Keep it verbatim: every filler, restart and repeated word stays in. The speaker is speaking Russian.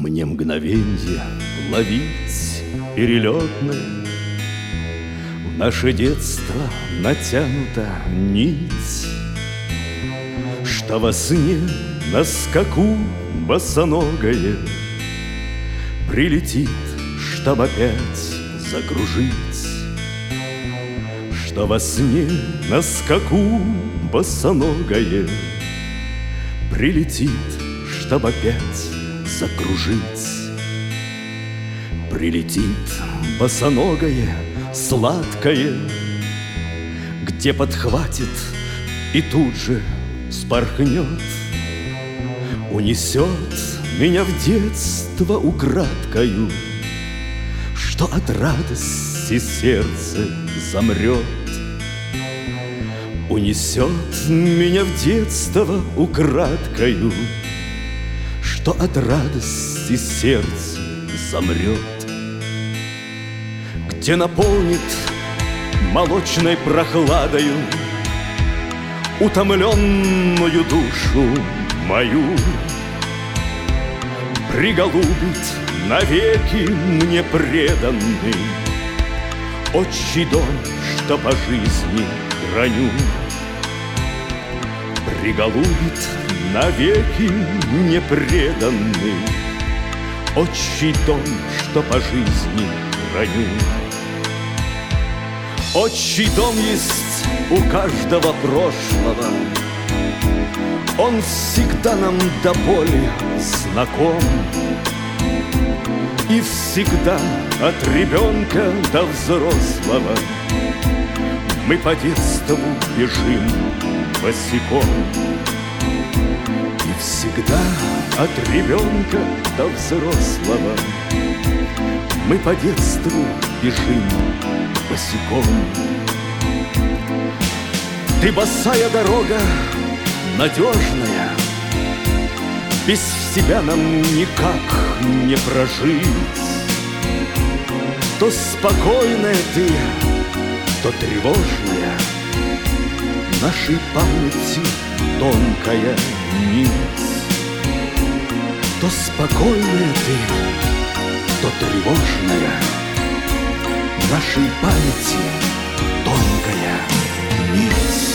Мне мгновенье ловить перелетное, в наше детство натянута нить, что во сне на скаку босоногое прилетит, чтоб опять закружить. Что во сне на скаку босоногое прилетит, чтоб опять закружить. Прилетит босоногое, сладкое, где подхватит и тут же спорхнет, унесет меня в детство украдкою, что от радости сердце замрет. Унесет меня в детство украдкою, что от радости сердце замрет. Где наполнит молочной прохладою утомленную душу мою, приголубит навеки мне преданный отчий дом, что по жизни храню. Приголубит навеки мне преданный отчий дом, что по жизни храню. Отчий дом есть у каждого прошлого, он всегда нам до боли знаком. И всегда от ребенка до взрослого мы по детству бежим босиком. И всегда от ребенка до взрослого мы по детству бежим босиком. Ты босая дорога, надежная, без тебя нам никак не прожить. То спокойная ты, то тревожная, нашей памяти тонкая нить. То спокойная ты, то тревожная, нашей памяти тонкая нить.